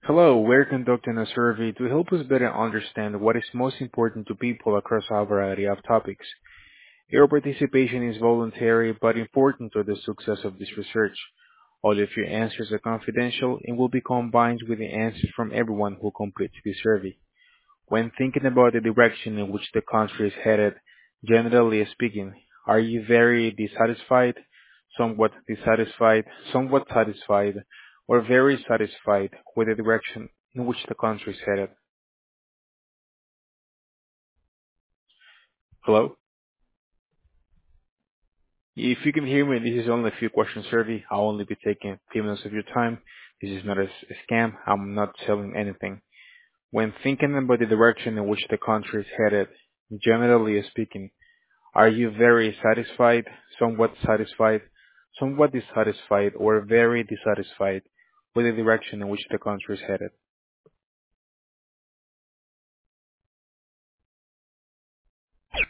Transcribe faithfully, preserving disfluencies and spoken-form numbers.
Hello, we're conducting a survey to help us better understand what is most important to people across a variety of topics. Your participation is voluntary but important to the success of this research. All of your answers are confidential and will be combined with the answers from everyone who completes the survey. When thinking about the direction in which the country is headed, generally speaking, are you very dissatisfied, somewhat dissatisfied, somewhat satisfied, or very satisfied with the direction in which the country is headed? Hello? If you can hear me, this is only a few question survey. I'll only be taking a few minutes of your time. This is not a, s- a scam. I'm not selling anything. When thinking about the direction in which the country is headed, generally speaking, are you very satisfied, somewhat satisfied, somewhat dissatisfied, or very dissatisfied with the direction in which the country is headed?